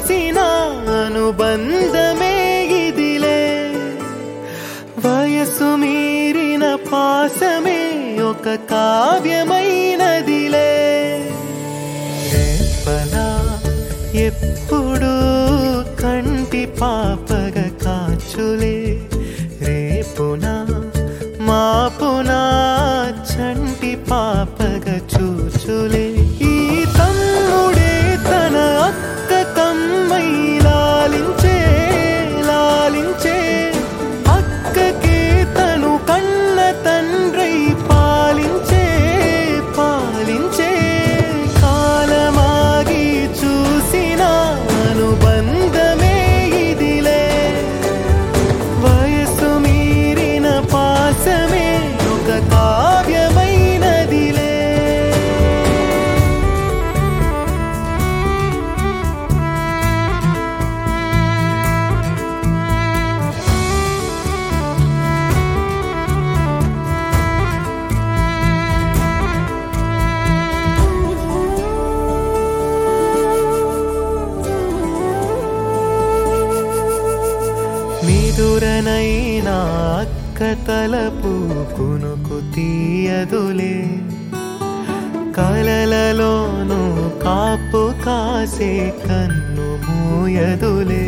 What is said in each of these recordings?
చూసిన అనుబంధమే ఇదిలే వయసు మీరిన పాసమే ఒక కావ్యమైనదిలే రేపలా ఎప్పుడు కంటి పాపగ కాచులే రేపునా మాపునా చంటి పాపగ చూచులే ఈ తమ్ముడే తన అక్క కమ్మై లాలించే లాలించే అక్కకే తను కన్న తండ్రై పాలించే పాలించే కాలమాగి చూసిన అనుబంధమే ఇదిలే వయసు మీరిన పాసమే ఒక కావ్యమైనదిలే నిదురనైనా అక్క తలపు కునుకు తీయదులే కలలలోనూ కాపు కాసే కన్ను మూయదులే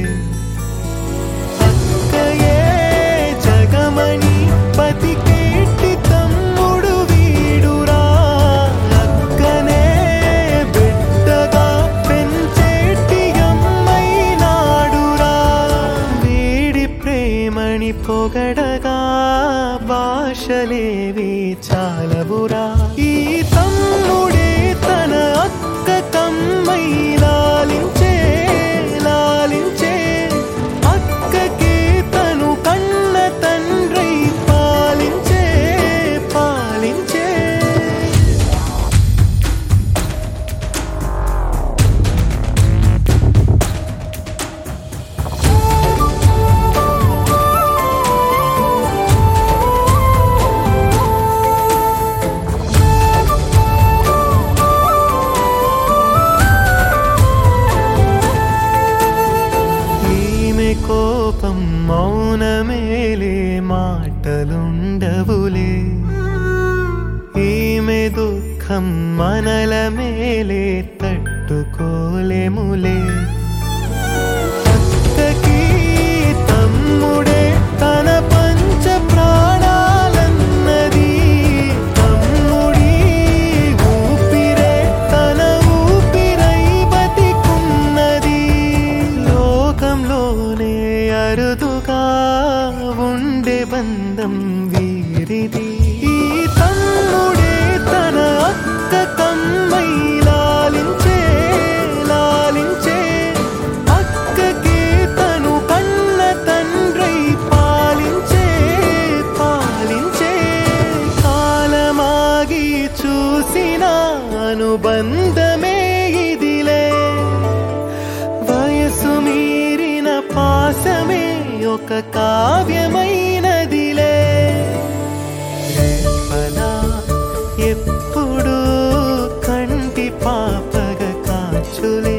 అక్కయే జగమణి బతికేటి తమ్ముడు వీడురా అక్కనే బిడ్డగా పెంచేటి అమ్మైనాడురా వీడి ప్రేమని పొగడగా భాషలేవి చాలవురా ఈ తమ్ముడే తన అక్క కమ్మై లాలించే లాలించే అక్కకే తను కన్న తండ్రై పాలించే పాలించే కోపం మౌనమేలే మాటలుండవులే ఈమె దుఃఖం మనల మేలే తట్టుకోలేములే అక్కకి తమ్ముడే తన పంచ ప్రాణాలన్నది తమ్ముడి ఊపిరే తన ఊపిరై బతికున్నది లోకంలోనే అరుదుగా ఉండే బంధం వీరిది ఈ తమ్ముడే తన అక్క కమ్మై లాలించే లాలించే అక్కకే తను కన్న తండ్రై పాలించే పాలించే కాలమాగి చూసిన అనుబంధమే ఇదిలే వయసు మీరిన పాసమే ఒక కావ్యమైనదిలే రేపలా ఎప్పుడు కంటి పాపగ కాచులే